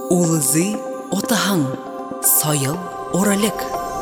Улызы отаһың, сайыл оралек.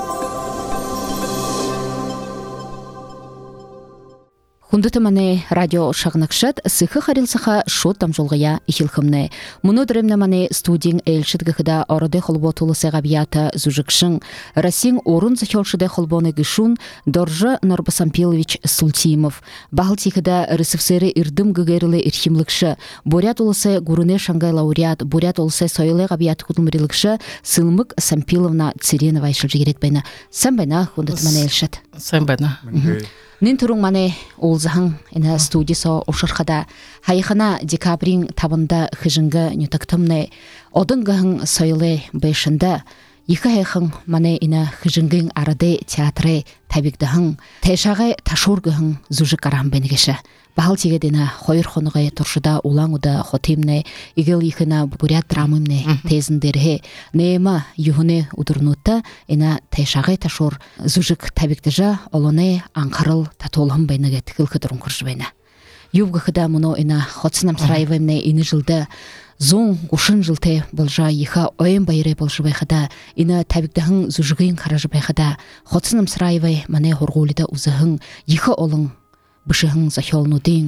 Хундыты мане радио шағнақшат, сықы қарилсыға шот тамжолғая ихилхымны. Мұны дұрымны мане студийн әлшіт гіхіда орады холбо тулысы ғабията зужықшын. Расин орын захелшыды холбоны гішун Доржа Норбасампилович Султимов. Бағыл тихіда рысывсыры ирдым гігерілі ирхимлікші. Борят улысы гуруне шангай лауреат, борят улысы сойлы ғабият құтылмырилікші Сылмык Сампиловна Циренова айшыл жегерет байна. Сән байна хундыты мане әлшіт. Сән байна. Нин турун мане олзаһың ина студисо ошырхада хайхана декабрин табында хыжынга нютактымны одынгаһың сойлы бешында екі хайхың мане ина хыжынгын арады театры табигдаһың тешагы ташургаһың зужы карам бенегеше бахал тигедина хойр хонугай туршуда улаңуда хотимне игел ихна бурят драмымне тезиндерге нема юхне удурнутта ина тешагы ташур зужык табигдажа олоне анқарыл татолхым бенеге тикил кыдырын куржбена юбгахыда муно ина хотсынам срайвемне ини жылда зон гушын жылте болжа иха ойын байре болжбайхада ина табигдаһың зужыгын каражбайхада хотсынам срайвай мане хоргулида узаһың иха олың бышыһың захолнудың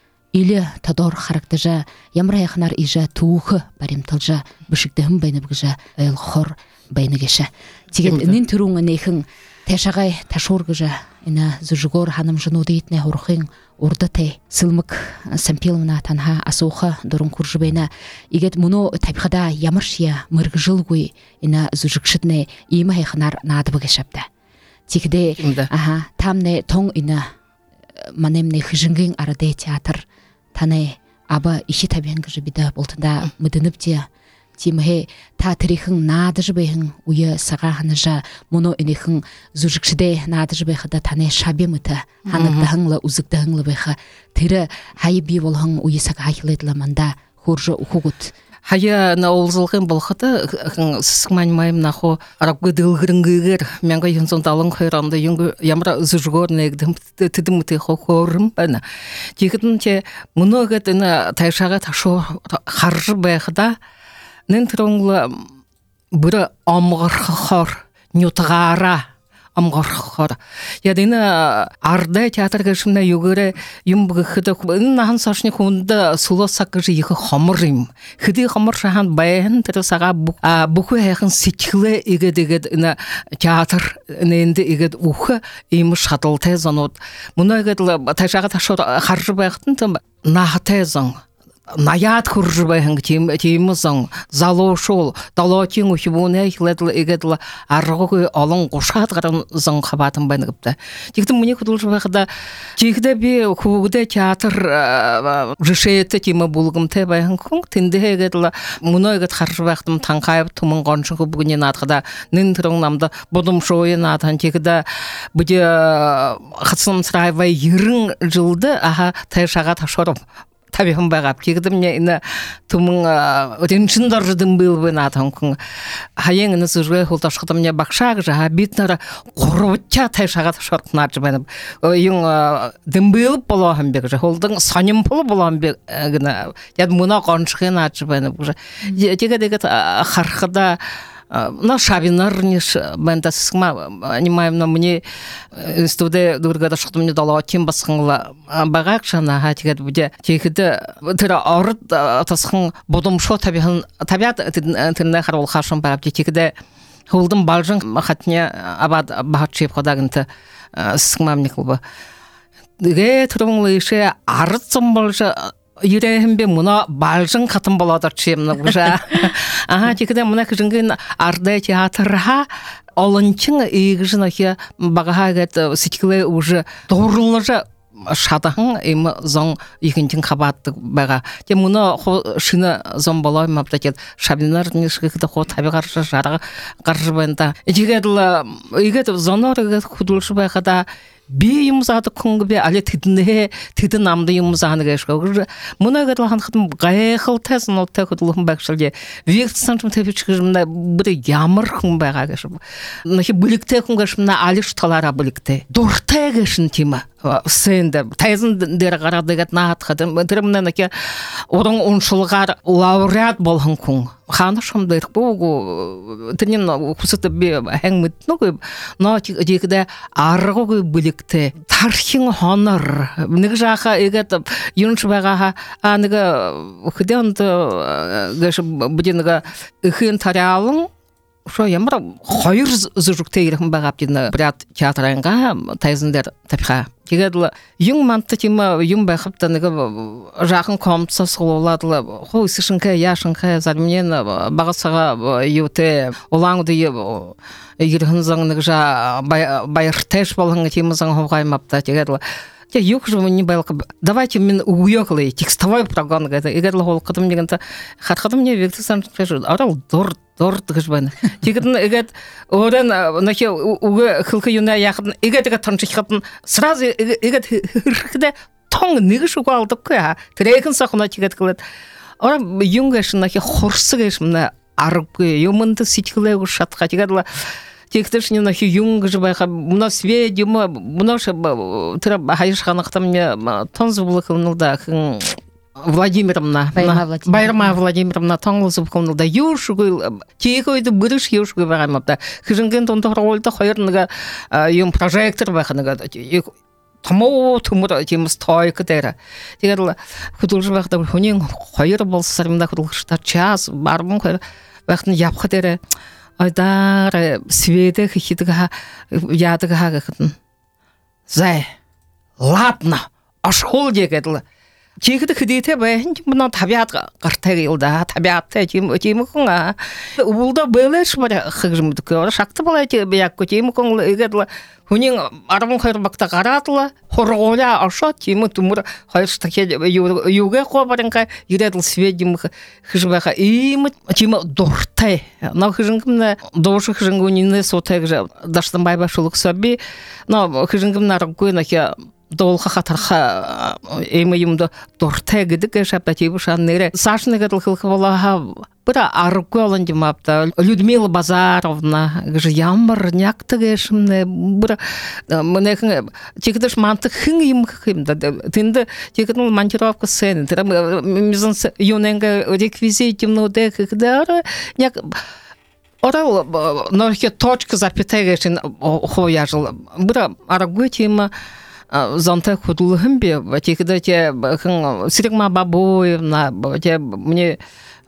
или тадор характажа ямраяхнар ижа туухы баримталжа бышыгдаһым байнабгыжа элхор байнагеша тигет нин туруңа нехин тешагай ташургыжа ина зужугор ханым жынудыйтне хорхын урдате Сылмык Сампиловна танха асуха дурун куржбена игет муно табхада ямаршия мыргжилгуй ина зужукшитне имайхнар надбыгешапта тигде тамне тон ина манемне хыжынгын арады театр тане аба иши табингыжы бида болтында мыдыныпте тимхе татрихын надыжбыхын уя сагаханажа моно инихын зужукшиде надыжбыхада тане шабимыта ханагдахынла узыгдахынла быха тире хайби болхын уя сагахилетла манда хуржа ухугут Хая на олзылғын болхыты сысқманмайым нахо арабғы дылғырынгығыр менға юнсон талын қойранды юнғы ямра зүжгор негдім тідіміті қорым бәні. Дегітін те мұны ғыдыны тайшаға ташу қаржы бәйқыда нін тұрыңлы бүрі амғырқығыр нютығара амғырқығыр. Ядыны арды театрға шымна югірі юмбығы қыды нахан сашыны құнды сұлы саққыжы екі қамырым. Қыды қамыр шахан байын түрі саға бұқы әйқын сетхілі егедегед театр нәйінді егед ұқы емі шатылтай занот. Мұны егеділі тайшаға ташыр қаржы байқтын нағытай зан. Наят хуржбайхың теймізің, залошол, далатин ұхибуны әйкіледілі егеділі арғы алың қошатғарын зың қабатын байнығыпты. Тектім мұне күділжбайқыда, тегді бе көгіде театр жышайетті теймі болғымты байхың күн, тінді егеділі мұны егед қаржбайқтым таңқайып тұмын қаншын көбігінен атқыда, нін тұрыңнамды бұдым шойын атын тегді бұде қытсым сырайбай ерін жылды, тайшаға ташырып. Табиғым бағап, кегдім не іні тұмың реншін дұржыдың был бен атың күн. Хайен іні сүргай қолташқыдым не бақшақ жаға бетнары қорбытча тайшаға ташыртын аржы бәніп. Ең дым біліп болуағым бек жа, олдың саным болу болуағым бек гіні. Яд мұна қоншықен аржы бәніп. Теге қарқыда на шабинар ниш бэнда сысма анимаем на мне студе дургада шықтым не дала тем басқыңла бағақ жана хатигад буде тегіде тіра арыд тасқың бодым шо табиат тіріне қарол қашын бағап тегіде холдым балжың хатне абад бағат шеп қодағынты сысма мне клубы деге тұрыңлы еше арыд сымбалжы Юрейхімбе мұна балжың қатын болады чемні бұжа. Текіде мұна күжінген арды театрға олынчың егіжін өке бағаға әгет сетікілі ұжы доғырлыжы шадағың емі зоң екіншін қабатты баға. Те мұна шыны зоң болай мапта кет шабинар нешкекті қо табиғаршы жарығы қаржы байында. Егет зонор егет құдылшы байқада би юмзады күнгібе әлі тіді намды юмзаны кәшкі. Мұна кәділған қытым ғайқыл тәсін отта күділігін бәкшілде. Векті саншым тәпечкіжімді бірі ямыр күн бәға кәшіп. Бүлікте күн кәшімді әліш талара бүлікте. Дұртай кәшін темі. сценда тайзын дер қарадыгат наатхадым дырымнан аке орын оншылғар лауреат болған күн ханы шамдыр богу тенен кусыты бе хәңмит ногы но дегде аргы бүлекте тархин хонор ник жаха егет юншбага аныга хыдент гаш будинга ихин тарялын шо ямар хайыр зүжүктейрим багап дина брат театрынга тайзындер тапха кегедла юң манты тима юң бахып таныга жақын комса сололадла хо сишинка яшинка зарменен багасага юте олаңды иргин заңнык жа байыртеш болгон тимизаң хогаймапта кегедла я юк же не балка давайте мен уёклый текстовой прогон гада егерла хол кытым дегенде хат мне вектсан скажу арал дор тыгышбан тегидин егет орен нахе уге хылкы юна якын егетге танчыхатын сразу егет хыркыда тоң нигиш угалдык ка трекин сахна тегет кылат ора юнгаш нахе хорсыгеш мына арып юмынды ситклег шатка тегедла тектешне нахи юнг же байха мына сведима мына тра хайшханакта мне тонзублыкылда Владимировна Байрама Владимировна таңлызыбылда юшугыл тейкойды бұрыш юшугы бағаймапта хыжынген тонтығыр олды қойырныға юм прожектор байханыға Тамо тумур тимс тойка дера. Тегерла худулж вахта хунин қойыр болса сарымда худулжтар час бармын қойыр вахтын япқа дера айдар сведе хихидіға ядыға хағықытын. Зай, ладно, ашқол дегеділі. Чекіді күдейте бәйін, мұна табиат қартағы елда, табиатты теймі күнға. Улда бәлеш бәрі қығжымды көрі, шақты бала бәйәк көтеймі күнгі егеділі. Хүнен армын қайыр бақта қаратылы, хорғоля аша теймі тұмыр қайыршты юге қобарынға ереділ сведімі қыжбаға иймі теймі дұртай. Нау қыжыңгімні дошы қыжыңгөніне сотайғы жа даштан байбашылық сөбі. Нау қыжыңгімні арғы долха хатарха эмиюмда дорте гидик шаптатибу шаннере сашны гадылхылхвалаха бира арголан димапта Людмила Базаровна гж ямар няктыгешмне бира менехэн тикдеш мантык хин юм химда тинде тикден монтировка сцены тра мизон юненга реквизитимно декдара няк орал нохе точка запятайгешин хояжыл бира аргутима Зонте худулхым бе, текде те Сиригма Бабоевна, те мне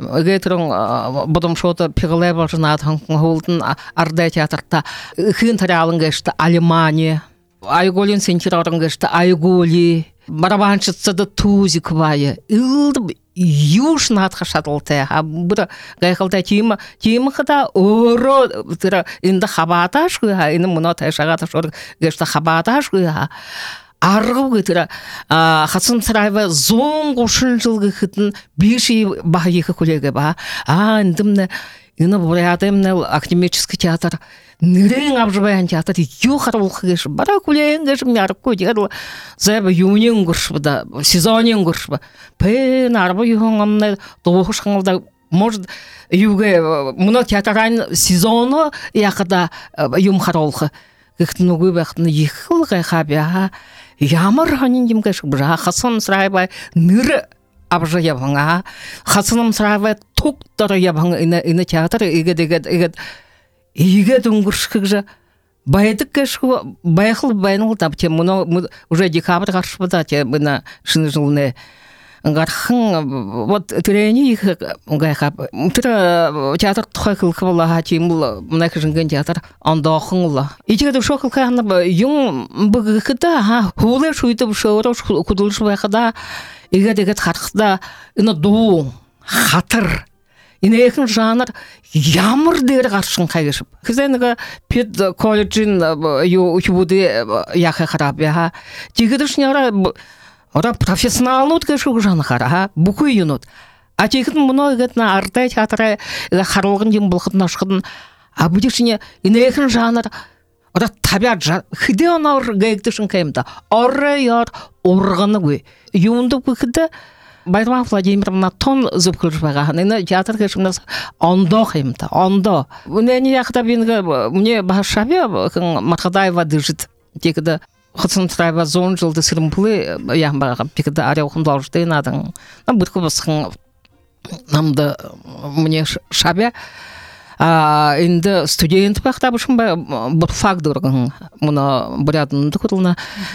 гетрон бодом шота пиглебал жнатхан холден арда театрта хин таралын гешта Алемания, Айголин сентирарын гешта Айголи, барабанчыца да тузик вая, илд юж надхашатылте, а бра гайхалта тима хада оро тира инда хабаташ гуя, инда муната шагата шор гешта хабаташ гуя. Аргы тира хатын сарайва зоң ушын жылгы хытын биши бахиха коллега ба. Индимне ина бурятымне академический театр нырын абжыбаян театр юхар улхыгыш бара куленгеш мярку дегел зэб юнин гуршбда сезонин гуршба пен арба юхонгамне тоохшхангда может юге муна театрайн сезону якда юмхар улхы гыхтнугу бахтны ихыл гайхабя ямар ханин димгеш бра хасан срайбай ныр абжа ябанга хасаным срайбай туктар ябанга ина театр Иге дунгуршкыгжа байдык кешку байхыл байныл тапте муно уже декабрь гаршпада те мына шынжылны гархын вот трени их гайхап тра театр тхайхылхыла тимул мына кыжынген театр андахынла ичиге де шохылханы юң быгыхта ха хуле шуйтып шоро кудулш байхада иге дегет хархда ина ду хатыр Инехэн жанр ямар дээр гаршин хайгшып. Хизэнэга пед колледжин юбуде яха харабя. Тигдэшняра ора профессионалнууд гэшүүг жан хара. Бүхий юнууд. А тихэн муно гэтна артай театраа харуулган юм болоход нашхад а будишне инехэн жанр ора табиат хидэ онор гэгдэшин каймда. Орраяр урганыгүй. Юунду бүхэдэ Байрама Владимировна тон зубкылжбага. Нина театр кешмнас ондо химта, ондо. Мне яхта бинга мне башабе Мархадаева дыжит. Текда Хотсон треба зон жылды сырымплы ямбаға пикді аряуқын должды надың. Бұдқы басқын намды мне шабя. Енді студент бақта бұшын ба бір фактор мұны бұрядынды күтіліна.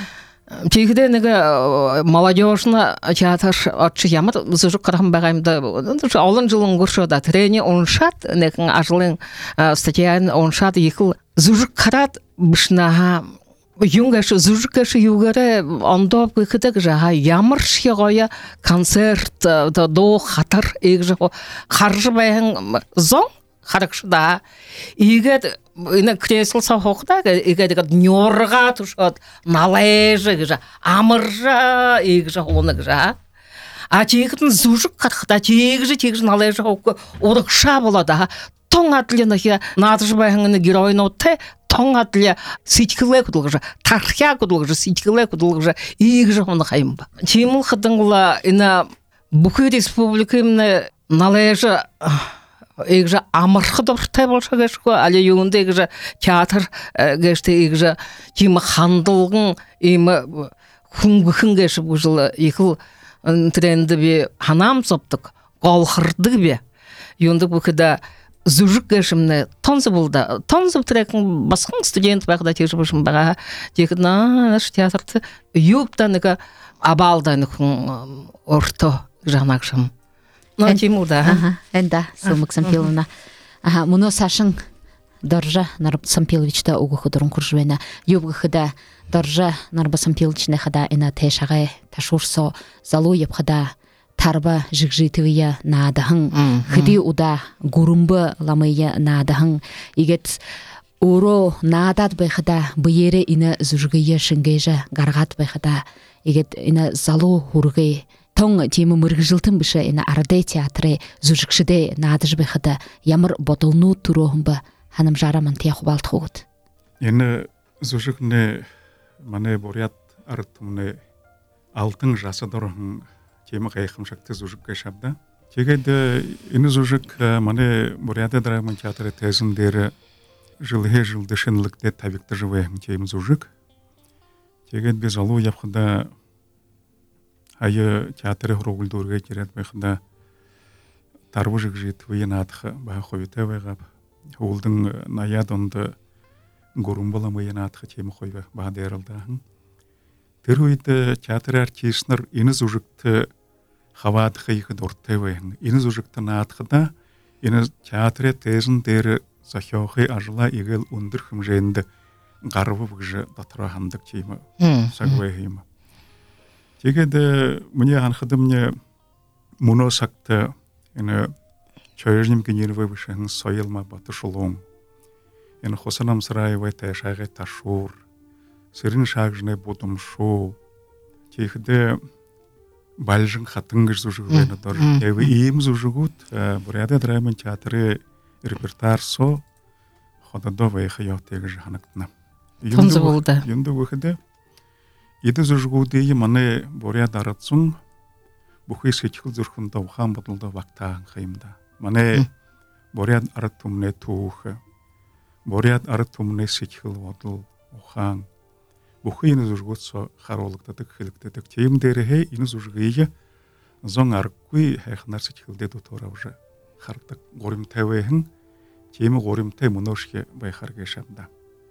Тегіде неге молодежна театр отчы ямыр зұжық қарағым бағаймды олын жылын көрші трене оншат некін ажылын статьян оншат екіл зұжық қарат бұшынаға юнгаш зужкаш югаре ондоп кытык жаға ямыр шиғоя концерт до хатар егжі қаржы байын зон харакшыда игет ина кресло сахоқта игет нёрға тушат належы гжа амыржа егжі оны гжа а тегітін зужық қарқыда тегжі належы орықша болады тоң атлена надыжы байын героин отты тоң атле ситькіле күділгіжі тархия күділгіжі ситькіле күділгіжі егжі оны қайымба тимыл қыдыңла ина бүкі республика именно належы егжі амырқы дұртай болша кешкі әлі юынды егжі театр кешті егжі тимі хандылғын емі күнгіхін кешіп жылы екіл тренді бе ханам соптық қолқырды бе юынды бүкіда зужық кешімні тонсы болды тонсы трекін басқын студент бағда тежі бұшым баға тегі наш театрды юптаныға абалдайнықын орто жанақшым Тимуда. Энда, Сылмык Сампиловна. Мұны сашын Доржа Нарб Сампиловичта угухы дұрын күржуена. Юбгыхыда Доржа Нарб Сампиловичне хада ина тешағай ташурсо залу епхада тарба жигжитывия надахын. Хыди уда гурумбы ламыя надахын. Игет уро надат байхада бүйері ина зужгыя шынгейжа гаргат байхада. Игет ина залу хургай. Тоң темі мұрғыжылтын бұшы ені арады театры зүжікшіде надыж бұқыды ямыр ботылну тұруғын бі ханым жарамын тияқы балты қоғыд. Ені зүжікіне мане борят арыттымыны алтын жасы дұрғын темі қайқым шақты зүжікке шабды. Тегеді ені зүжік мане боряды драгман театры тезіндері жылғы жылды шынлікте табекті живайын темі зүжік. Тегеді біз алу япқыда айы театры хұрғылдырға керет байқында тарбы жықжет вейін атқы баға қойыты байғап. Олдың наядонды ғұрым боламайын атқы темі қойбы баға дәрілді. Тір өйді театр артисінер еніз ұжықты хава атқы екі дұртты байын. Еніз ұжықтың атқыда еніз театры тезін дәрі захиоқы ажыла егіл ұндыр қым жайынды ғарбы бұғжы датыра хандық темі сағбайғымы. Тегеді мне анхады мне мұны сақты ені чойыжнем генервы вышын сойылма баты шулуң. Ені қосынам сырайвай тайшағай ташур, сырын шағжыны бұдым шу. Тегеді бәлжін қатыңғыш зұжығыны дұр. Тегі ием зұжығыд, бұряды драймен театры репертар со, қодады вайқы яу тегі жығанықтына. Тонзы болды. Енді өкіді Еді зүжгудейі маны боря даратсың, бұқы сетіқіл зүрхында ұқан бұдылды вақтағын қайымда. Маны боря араттумне туықы, боря араттумне сетіқіл вадыл ұқан. Бұқы ені зүжгудсо қаролықтадық, хиліктадық. Тейімдері ені зүжгейі зоң арққүй әйқынар сетіқілде тұтора ұжы қарықтық. Ғорым тәуейін, тейімі ғорым тәй мұношке байқарға шамда.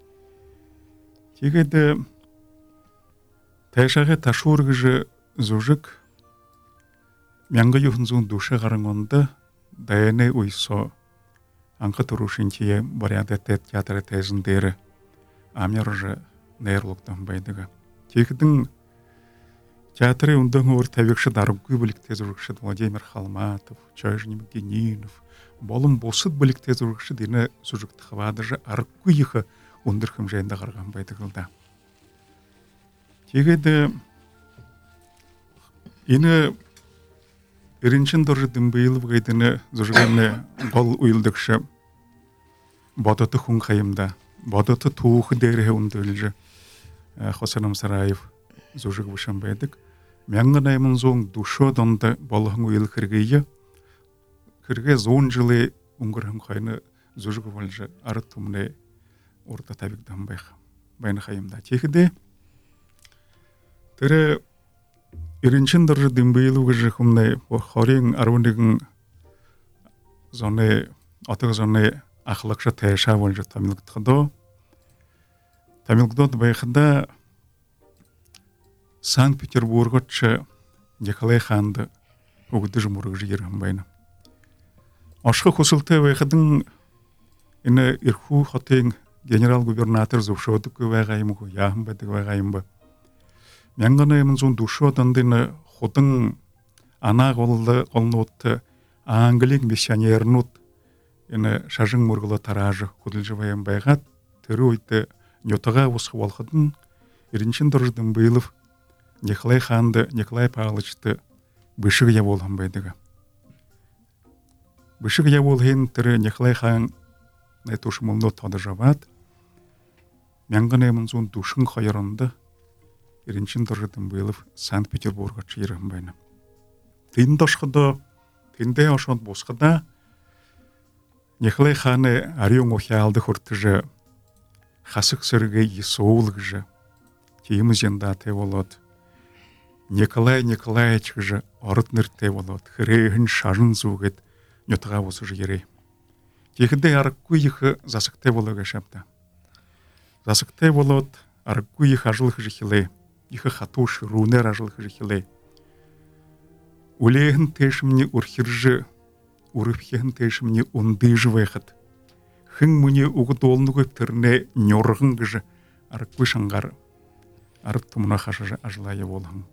Тегеді Тайшағы ташуырғыжы зүжік мәңгі юхынзуын душы ғарыңонды дайыны ұйсо аңқы тұрушынтие боряды театры тәзіндері амержы нәйрлықтан байдығы. Тегідің театры ұндың өр тәвекші дарыбғы білікте зүжікші Владимир Халматов, Чойжнем Генинов, болым босыд білікте зүжікші дені зүжікті қывадыжы арыққы ехі ұндырқым жайында қарған байдығылда. Тегеді ені еріншін дұржы дымбейіліп ғайдыны зүжігіні ғол ұйылдықшы бодаты құн қайымда, бодаты туықы дәрі ұндылжы Қосанам Сараев зүжіг бұшын байдық. Мәңгін аймын зоң дұшы донды болығын ұйыл кіргейі, кірге зон жылы ұңғырын қайны зүжігі болжы арыттымны орта табиқдан байны қайымда. Тегеді Тірі иринчин дұржы дымбейлу гыжы хумны хорин арвындығын зоны атығы зоны ақылықшы тәйша болжы тамилықтықдо. Тамилықтод байқында Санкт-Петербурготчы Николай ханды угды жымурғы жігерім байна. Ашқы қосылты байқыдың іні ирху хотен генерал-губернатор зұвшоды көвайғайымы ғу, яғым бәді көвайғайымы. Мяңғаны емін зон душу отандыны ходың ана қолды отты аңгілік миссионернут іні шажың мұрғылы таражы құдылжы байым байғат түрі ойты нетаға осы олқыдың иринчин дұрждың бұйылып Николай ханды, Николай Павловичты бішіг я болған байдығы. Бішіг я болғын түрі Николай хан найтушы мұлны тады жабад. Мяңғын емін зон душың қайырынды иринчин дұрждың бұйылып Санкт-Петербургға чиырғын байна. Тыйын дошқыды, тыйындай ашуат босқыда Николай ханы арион охиалды құртыжы хасық сірге есоулығы жы кейімі зенда те болот. Николай Николаевич же орытныр те болот. Хырыгын шажын зугет нетаға осы жігері. Тегінде арықку ехі засықтай болуға шапта. Засықтай болот арықку ехі ажылық жихиле. Ехі хатуш рунер ажылық жихиле. Улейхін тешімне урхиржы, урыпхехін тешімне ундыжы вайхат. Хың мұне уғыт олынығы түріне нёрғын ғыжы арықку шаңғар. Арық тұмына қашыжы ажылайы болғын.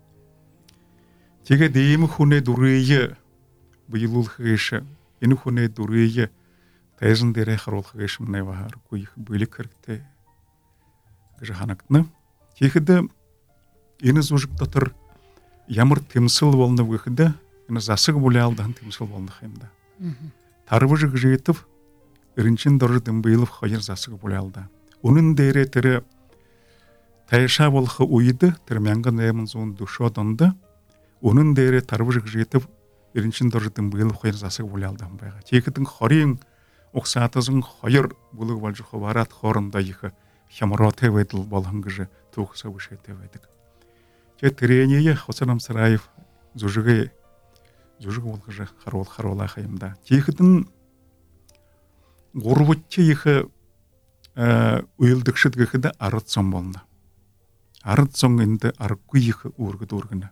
Теге деймі хуне дұрыйы бұйылыл қығышы, ені хуне дұрыйы тайзын дере қарол қығышы мұнай вағар көйіқ бөлі кірікті ғыжы ханақтыны. Тегіді ені зұжықта тұр ямыр темсіл болны вғыды, ені засығы болы алдығын темсіл болны қаймда. Тарвы жығы жетіп, үрінчин дұржы дымбыйлып қайыр засығы болы алды. Оның дере тірі тайша болқы ойды, түрмянғын әймін зоң душу адонды, onun değeri tarvıcık жетіп, еріншін дұржытын бұйылы қойыр засығы болы алдым байға. Текітің қорын, оқсатызың қойыр бұлығы балжы қоварат қорында ехі хямыро тәуәділ болғыңғыжы туғыса бұшы тәуәдік. Ке тіренеге Хосанам Сараев зүжігі болғыжы қаруыл қайымда. Текітің ғұрбытчы ехі ұйылдықшыдғыды арыт сон болны. Арыт сон енді арыққы ехі ұрғыды.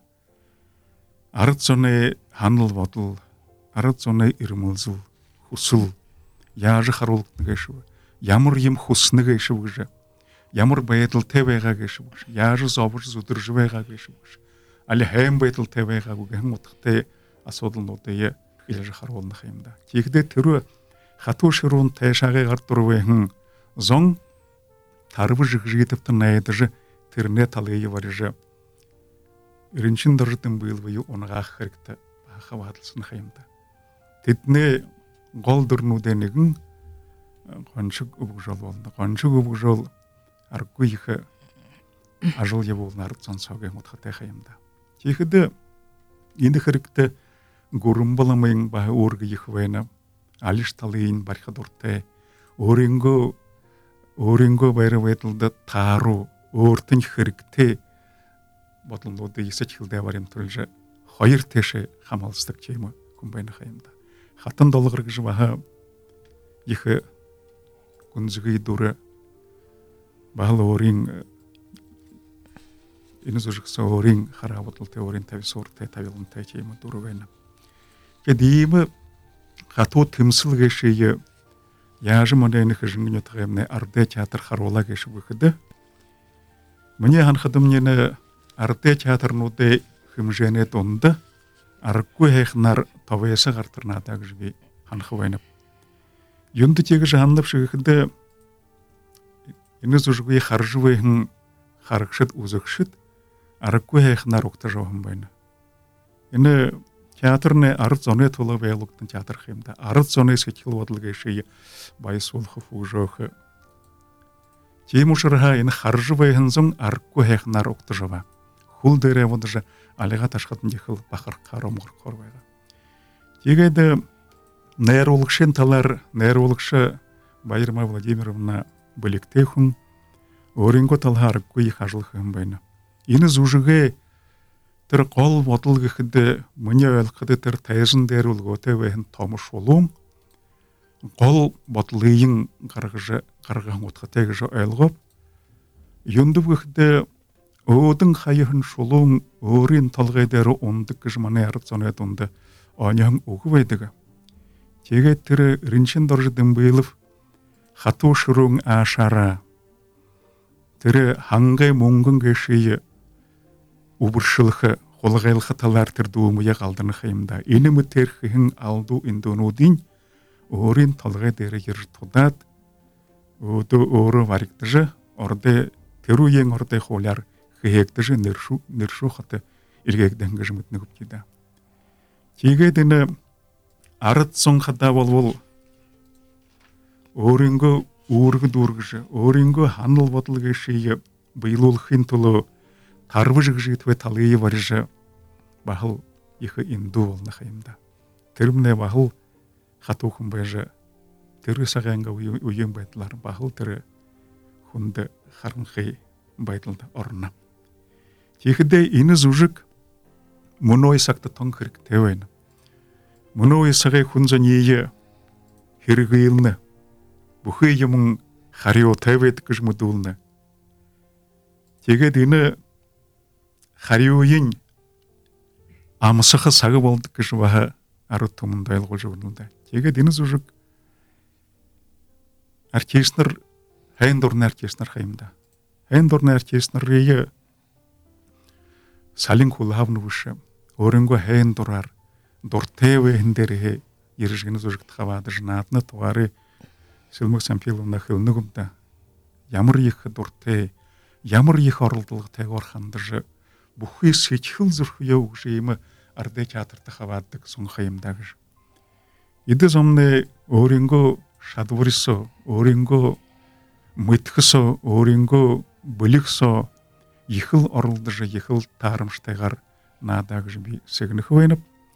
Арыт соны ханыл батыл, арыт соны ирмылзыл, хусыл, яжы қарулықтың кәшігі, ямыр ем хусыны кәшігі, ямыр бәйетіл тәбәйға кәшігі, яжы зобыржы зудыржы бәйға кәшігі, әлі хэм бәйетіл тәбәйға кәшігі, мұтықтай асодыл нотайы илажы қарулында қайымда. Тегде түрі қату шыруын тәйшағы ғартыры бәйхін зоң тарыбы жығы жетіпті найдыжы түріне талайы барыжы. Иринчин дұржытын бұйылбайы оныға қырықты бақы ватылсын қайымда. Тетіне ғол дұрну дәнігін қоншық ұбық жол болында. Қоншық ұбық жол арқы ехі ажыл е болын арытсан сауға мұтқатай қайымда. Текіді енді қырықты ғұрым баламайын бағы орғы ехі вайна алиш талайын барқа дұрттай орынғы байры байтылды тару ортын қырықты Батылды есі чилде барым түрілжі қойыр теші қамалыстық чеймі күнбайны қайымда. Хатын долығыр күжі баға ехі күнзігі дұры бағылы орын ені зүжіксі орын қара батылты орын тәві сорты тәвілін тәй чеймі дұры бәйні. Кәдеймі қату тымсыл кешейі яжы mëнайны қыжыңын өтіғеміне арды театр қаруыла кеші бүкіді. Мне ханқыдым нені Арте театрнуды хымжене донды, арыққу әйхінар тавайсы ғартырнада күжбей ханқы вайнып. Юнды тегі жағанлып шығыды, ені зүжігі қаржы вайхын қарықшыд ұзықшыд, арыққу әйхінар ұқты жауын байна. Ені театрны арыт зоны толы вайлықтың театр қаймда. Арыт зоны сетіл вадылға шейі байыс олқы фуғжоқы. Тейм ұшырға ені қаржы вайхын зоң арыққу әйхінар ұқты жауын. Хул дәрі водыжы алыға ташқатын декіл бақыр қарымғыр қорбайға. Тегейді нәйролықшын талар, нәйролықшы Байырма Владимировна білікте хүн, орынғы талға арыққу ек ажылық ғым байна. Ины зужыгэ тэр гол бодол гэхэд миний ойлгоход тэр тайзан дээр үлгөөтэй байн томш улуун гол бодлын гарган утгатай гэж ойлгов. Юндв гэхэд өөдөн хаяхан шулуун өөрийн толгой дээр ундаг гэж манай ард зоны дунд онён үг байдаг. Тэгээд тэр ринчин дорж дэмбэлв хатуу шүрүн аашара тэр хангай мөнгөн гэший убэршлэх хулгайлах талаар тэр дүүмийг алдарнах юм да. Энэ мэтэрхэн алду индонуудын өөрийн толгой дээр ирж тудаад өөрөө варигдаж ордэ тэр үеийн ордын хуулиар хээгдэж нэршүү хат эргээгдэн гэж мэднэ хөвчида. Тэгээд энэ ард сон хадаа болвол өөрөнгөө үүрэг дүүргэж өөрөнгөө ханал бодол гэший биелүүлэхийн төлөө тарвж гэжитвэ талгий варж бахал их инду болнах юм да. Тэрмнэ бахал хатуухан байж тэр саганга уян байдлаар бахал тэр хүнд харанхи байдалд орно. Тэгэхдээ энэ зүжиг мөнөө сагт тон хэрэгтэй байна. Мөнөө саgai хүн зөний хэрэгэлнэ. Бүхий юм хариу тавьд гэж мэдүүлнэ. Тэгээд энэ хариуын амсах саг болдог гэж баха ард түмэнд ойлгуулж өгнө. Тэгээд энэ зүжиг артистнэр хайн дурны артистнэр хаимда. Хайн дурны артистнэрийг салин хулхавн биш өөрөнгөө хайн дураар дуртай вэн дээр иржгэн зүжигт хаваад наадна тугаарыг Сэлмэг Сампиловна хөлнөгмдө ямар их дуртай ямар их оролдолготойгоор хандаж бүхий сэжхэл зүрхөө гэж юм ардэ театрт хаваадаг сунхай юм да гэж. Эдэ зомны өөрөнгөө шадварсо өөрөнгөө мэдхсо өөрөнгөө бүлэгсо ихэл оролдож ихэл таарамжтайгаар наадаа гэж би сэгнэх байна.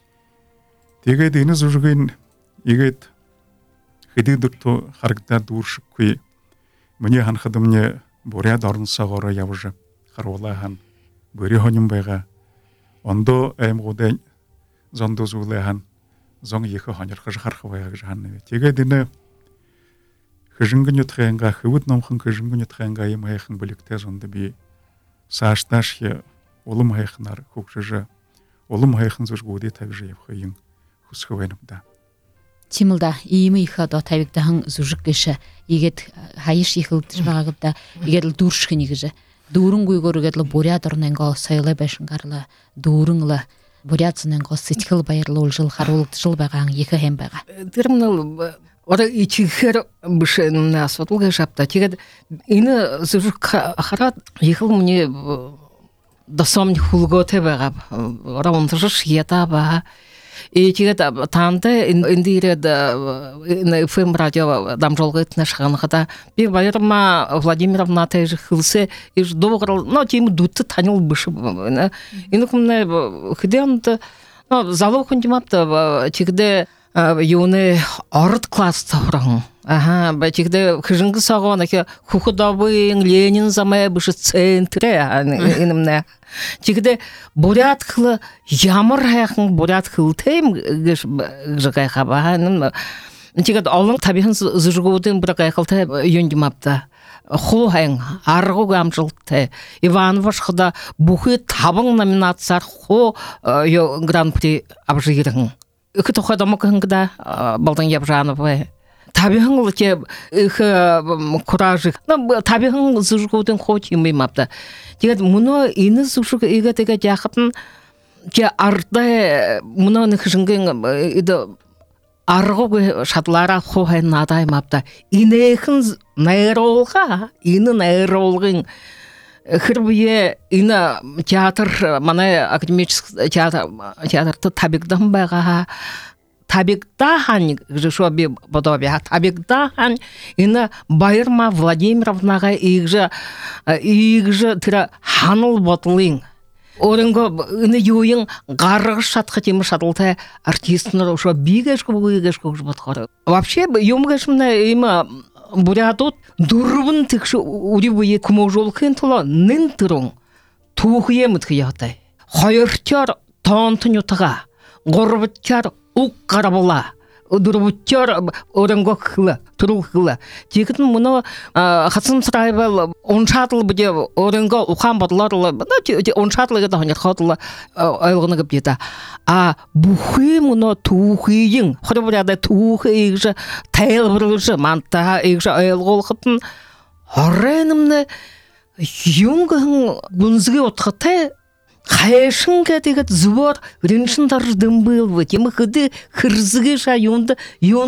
Тэгээд энэ зүргийн игээд хэдийдэртөө харагдаад дүүршиггүй миний ханхад өмнө буряд орносоогоор явж харуулаа хан бөри хоним байгаа ондоо аймгуудын зондоо зүлээ хан зон их хонирхож харах байгаа гэж хань. Тэгээд энэ хэжингэн ятхаанга хөвд номхон хэжингэн ятхаанга юм хайхан бүлэгтэй зонд би саашдаш улам хайхнаар хөгжөж улам хайхан зүргүүдээ тавьж явах юм хүсэх байна да. Тимэлда иймэ их одоо тавигдахан зүжиг гэш игээд хаяш их үлдэж байгаагда игээд л дүүршхний гэж дүүрэнгүйгээр л буряд орнонго соёлоо байшингаарлаа дүүрэнла буряд цэнэнго сэтгэл баярлуулжил харуулдажил байгаа их хэм байгаа. Тэр орой ичихэр биш энэ асуудал гэж апта. Тэгээд энэ зүжиг хараад их л миний досом хулготэй байгаа. Орой унтаж ята ба тэгээд таантай эндиред FM радио дамжолгыт нашханахта би Байрама Владимировна теж хилсе иш добрал но тим дут танил биш энэ хүнээ хэдэнд залуухан димапта тэгдэ юуны орд класс цавран бачигдэ хижингсагоо нах хухудавын Ленин замаа биш центре энэмнэ тэгдэ бурятхл ямар хайхан бурятхл тэм гэж гайхабаа тэгээд олон табихан зүргүүдэн бүр гайхалтай юндимапта хухэн аргуу амжилттай Иван Вашхда бүхий 5 номинацаар хуу гран-при авжирхан их тухайд омогхангда балдан явжановэ табихан л их кураж табихан зүргүүдэн хууч юм мапта тэгээд мөнөө энэ зүрг игээд яхад нь арда мөнөө нэг шингэн аргуу шадлаараа хуухай надаа мапта инээхэн найруулга энэ найруулгын хэрвээ энэ театр манай академический театрт табигдан байгаа табигдахан гэж би бодовя табигдахан энэ Байрама Владимировнага игж тэр ханал бодлын өөрөнгөө энэ юуин гаргаж чадах юм шадлалтай артистнэр ошо бигэшгүй гэж бодохоор вообще юм гэшмнэ им бурядууд дөрвөн тэгш үри буе хүмүүжүүлэхийн тулд нэн төрөн туухие мытхиятай. Хойырчар таантын ютага, горбытчар ук карабыла. Удурбутчар орангокла, турухла. Тикетін мұны хатсым сырайбал оншатыл бұде оранга ухан батыларлы, оншатылы гада ханер хатылы айлғыны кіп деді. Бұхи мұны туухиың, ходы бұряда туухи егжі, тайыл бұрылжы, манта егжі айлғы олқытын, орайнымны юңгың бұнзығы отқытай, Хайшын кәдегет зуар реншін тарждың был вы, темі қыды қырзығы жа юнды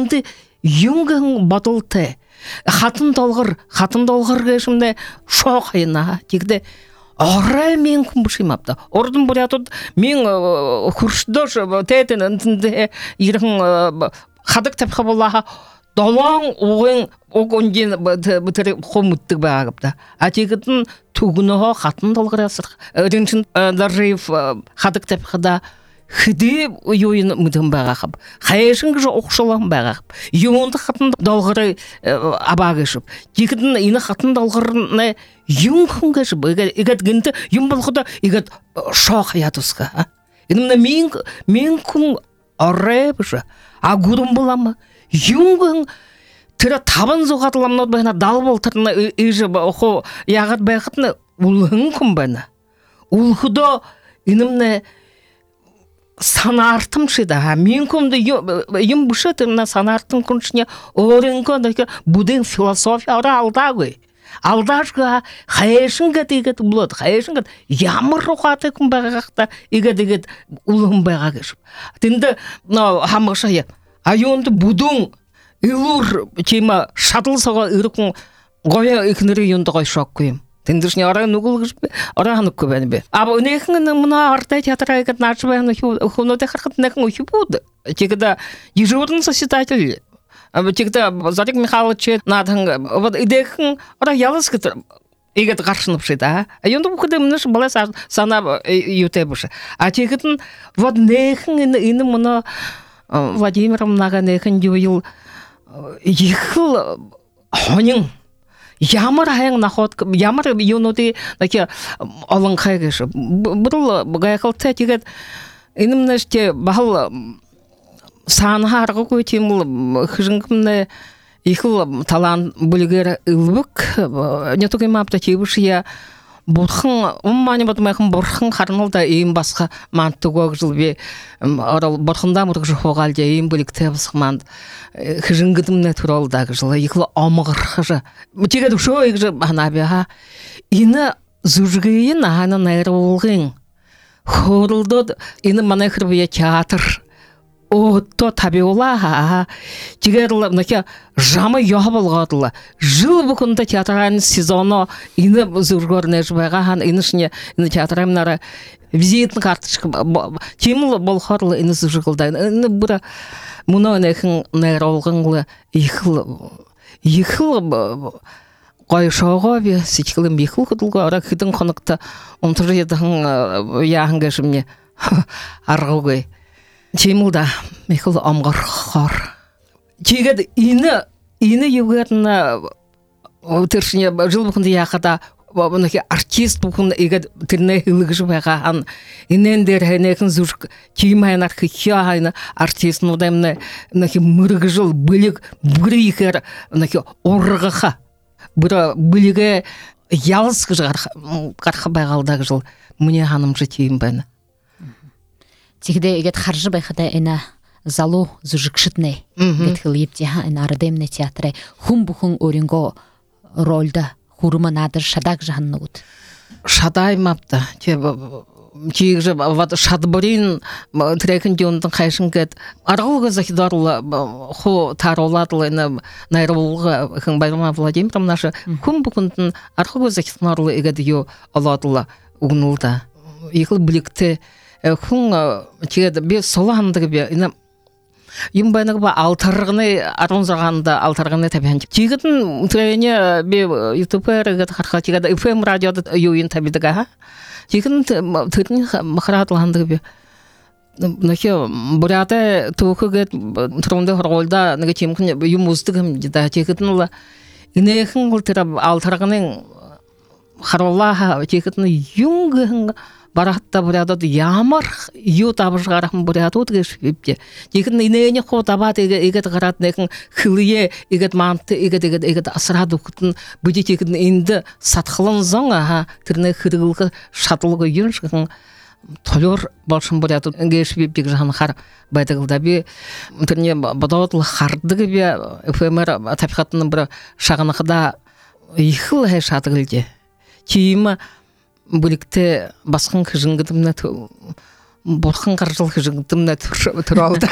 юңгың батылты. Хатын долғыр кәшімді шоқ айына, тегді орай мен күмбішімапты. Ордың бұриятуд мен күршдош тәйтін үнтінде ерің қадық тәпқа болаға Долаң оғын оғынден бұтыры қомыттық бағыпты. Атегетін туғыныға қатын долғырасыр. Реншін даржайып қадық тәпқыда хиди юин мыдым бағақып. Хайшын кіжі оқшылығын бағақып. Юнды қатын долғыры абағышып. Тегетін ені қатын долғырыны юн күнгішіп. Егет гінті юн болғыда егет шоқ ятысқа. Енімді мен күн орай бұшы. Агурым боламы. Юңгың тірі табын зоғатыламын отбайына дал болтырына үйжі оқу яғат байқытыны ұлғың күн байына. Ұлғыда інімні санартым шыда. Мен күнді ем бұшы тіріна санартым күншіне орын күндікі бұдың философия ұры алда көй. Алдашға хайшын кәт болады. Хайшын кәт ямыр рұқаты күн байғақта егет ұлғын байға кешіп. Тінді хамықшайы. Айонды будун илур тема шатыл сага иркун гоя икнери йонды гой шок күйм. Тендишне ара нугул гышбе, ара ханып көбәне бе. Аба үнехин мына арта театрга гат начбайны хуноте харкат нехин ухибуд. Тегда дежурный соседатель. Аба тегда Зарик Михайлович надхан вот идехин ара ялыс кет игет каршынып шыда. Айонды букыды мныш бала сана ютебуш. А тегитин вот нехин ины мына Владимировнаға нәкін дүйіл ехіл хонин ямар аяң нахот ямар юноды наки алын қайгыш бұрыл ғайқыл тәтігет инімнәште бағыл саңға арғы көйтеміл хыжыңкімні ехіл талан бүлігер үлбік не тұғым апта тебіш я Бурхан, уммани батмайхын бурхан қарнылда ең басқа манты көк жылбе орал бурханда мұрық жоғалде ең бөлікті басқыманд хыжыңгыдымны туралдағы жылы еқілі омығырқыжы. Тегеді шо екжі бағанабеға ині зүжгейін ағаны найры олғын. Хорылды ині мана қырбия театр. Отто таби ола тигерлы наке жамы яғы болғадылы. Жыл бүкінді театрайын сезоны ині зүргөріне жібайға хан инішіне ині театрайымнары визитін картышқы темілі болғадылы ині зүргілді. Ині бұра мұна өнекін найролғыңлы ехіл қойшауға бе сетікілім ехіл күділгі ара күдің қонықта ұмтыры едіғын яғын кәшімне арғылғай. Темілда мекіл омғыр қор. Тегеді ині еугеріні түршіне жыл бұқынды яқыда артист бұқын егет түріне үлгі жібайға инендер әнекін зүрік кеймайынар күйе айны артистін одаймыны мұрығы жыл білік бүрі екер орғыға бүрі білігі ялыс қарқы байғалдағы жыл мұне ханым жы тейім бәні. Тегде егет харжы байқада әна залу зүжікшітне гетхил епдеха әна арадемне театры хум бұхын оринго ролда хурыма надыр шадаг жағынны ұд. Шадай мапты. Тегжі шадбырин трекін деундың қайшын кет. Арғылғы захидарылы ху тароладылы найрылығы хың Байрама Владимировнашы хум бұхындың арғылғы захидарылы егеді ю аладылы ұғынылды. Екіл білікті Хүн тегеді бе солағандығы бе ең байнығы ба алтарғыны арын зағанды алтарғыны табиған тегетін түрәне бе ютубер қарқа тегеді FM радиоды үйін табидіға тегін түрін мақыратылғандығы бе Нәке бұряты туықы кет тұрымды құрғолда нәге темкін үйім ұздығым деді тегетін ұлы инекін ұлтырап алтарғының харолаха текетны юнгын баратта бурядот ямар ю табышгарахын бурядот гешипте текетны инене хотабат игет гаратнекин хылые игет манты игет асрадуктын бүди текетны инде сатхылын зоң тирне хыргылгы шатылгы юншын толор болшын бурядот гешипте жан хар байдагылда би тирне бодотлы хардыгы би эфемер табихатын бир шагыныкда ихыл шатылды Чима бүлікте басқын кыжыңгытымна борқын қаржыл кыжыңгытымна тұралды.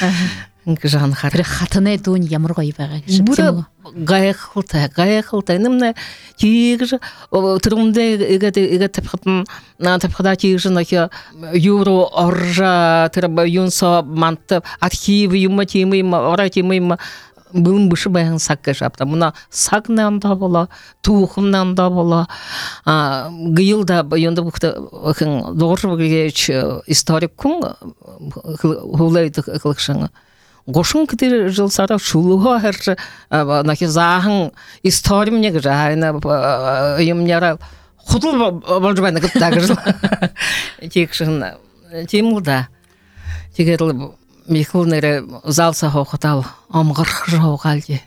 Жан хары. Хатыны дуын ямар ғой баға. Бұра ғайықылта. Нымна тегіжі тұрымда егет тапқыда тегіжі юро оржа тұрабы юнса манты архивы юма темейма, ора темейма Бұлым бұшы баян саққа жапты. Мұна сақнан да бола, туғымнан да бола. Гүйіл да енді бұқты doğru geç историк күн ғылайды қылықшыңы. Қошын кітер жыл сара шулуға әрші наки зағын историм неге жайына үйімнері құтыл болжыбайны күттағы жыл. Текшін темілда. Тегерлі Михылнere залса хоқатал амғыр жоғалды.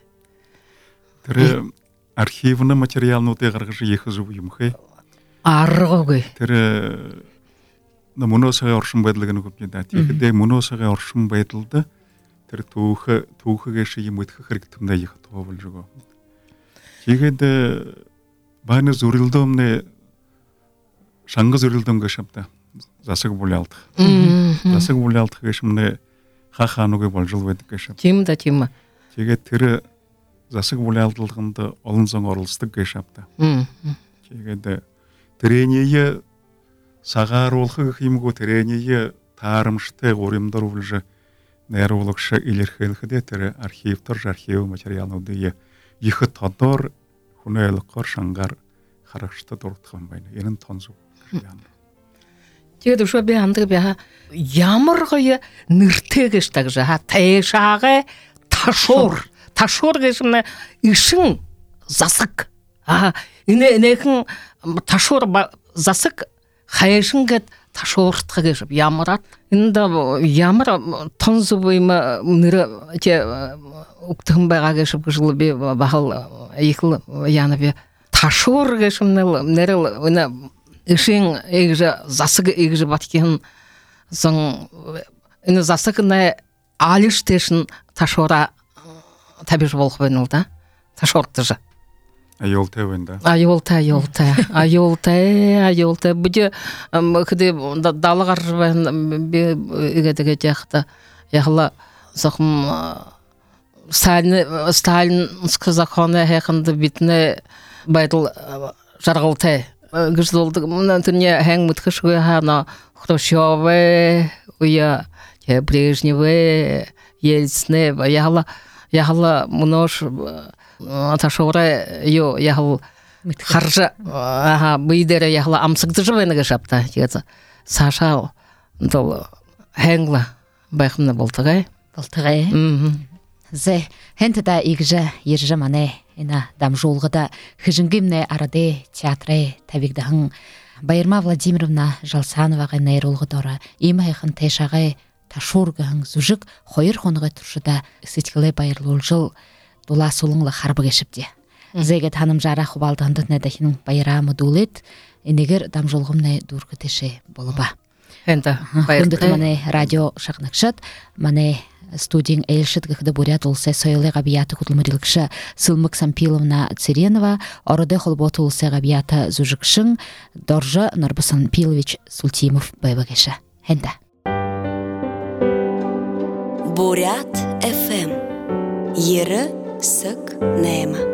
Тірі архивны материалны өтеғарғыжы ехі жұбы емхай. Арғы. Тірі мұносыға оршын байдылығыны көпнеді. Тегіде мұносыға оршын байдылды. Тірі туғы кеші емөйткі қырықтымда ехі туға бұл жүгі. Тегіде бәні зөрілді өмне шаңғы зөрілді өмге шапты. Засығы болы алды. Засығы болы алды кешімне хахануге болжыл беді кешіп. Тема. Теге тірі засық болы алдылғынды олын соң орылыстық кешапты. Теге тіренеге сағар олқы қимығы тіренеге тарымшты оримдар олжы нәрі олықшы илерхелхіде тірі архивтар архивы материалнуды ехі тодор хүні әліққар шаңғар қарақшты дұртқан байна. Енін тонзу. Теге шо бәнді бәға ямырғыя ныртегіштіг жаға тәйшағы ташор. Ташор кешімні ішін засық. Инекін ташор засық қайшын кәд ташорытқы кешіп ямырат. Инда ямыр тонзу бойма ныры ұқтығын байға кешіп кішілі бе бағыл екілі яны бе ташор кешімні нәрі Ишин егже засығы егже баткен соң үні засығына алыш тешін ташора табиж болып бәнілді. Ташорты жа. Айолтай бәнді. Айолтай. Бұде күді далығар бән егедіге деқті. Яғыла соқым Сталинскі законы әқынды бітіне байдыл жарғылтай. Гыждолдық мұнан түріне әң мұтқышығы ғана Хрущевы, ұя Брежневы, Ельціне, яғыла мұнош ташуғыра яғыл қаржы бұйдері яғыла амсықты жывайны ғышапта. Саша әңгіла байқымны болтығай. Зе, хенті да игжі ержі мане, ина дамжолғыда хыжынгымне арады театры табигдахын Байырма Владимировна Жалсановаға найролғы дора, имайқын тәшағы ташорғығын зүжік қойыр қонығы тұршыда сеткілі байырлы жыл дула солыңлы харбы кешіпте. Зеге таным жара құбалдығынды нәдәхінің байыра мұдулет, енегер дамжолғымне дұрғы теші болыба. Хүндіті мане радио шақнықшыт, мане студияң әлшіт ғықты бурят олсы сойлы ғабияты құтылмырылықшы Сылмық Сампиловна Циренова, орыды қолботы олсы ғабияты зүжікшің Доржы Нұрбысан Пилович Султимов байбагеша. Хэнда. Бурят FM. Ері сік нәйма.